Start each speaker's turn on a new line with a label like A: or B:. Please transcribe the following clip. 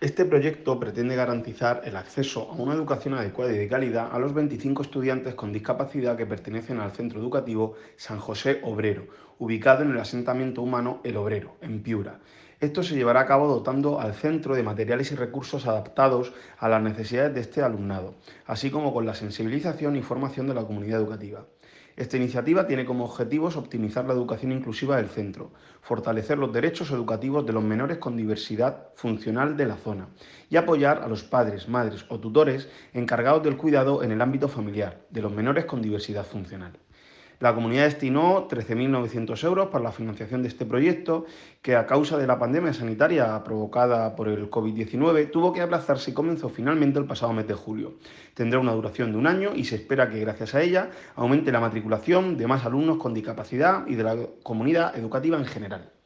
A: Este proyecto pretende garantizar el acceso a una educación adecuada y de calidad a los 25 estudiantes con discapacidad que pertenecen al centro educativo San José Obrero, ubicado en el asentamiento humano El Obrero, en Piura. Esto se llevará a cabo dotando al centro de materiales y recursos adaptados a las necesidades de este alumnado, así como con la sensibilización y formación de la comunidad educativa. Esta iniciativa tiene como objetivos optimizar la educación inclusiva del centro, fortalecer los derechos educativos de los menores con diversidad funcional de la zona y apoyar a los padres, madres o tutores encargados del cuidado en el ámbito familiar de los menores con diversidad funcional. La comunidad destinó 13.900 euros para la financiación de este proyecto, que a causa de la pandemia sanitaria provocada por el COVID-19 tuvo que aplazarse y comenzó finalmente el pasado mes de julio. Tendrá una duración de un año y se espera que gracias a ella aumente la matriculación de más alumnos con discapacidad y de la comunidad educativa en general.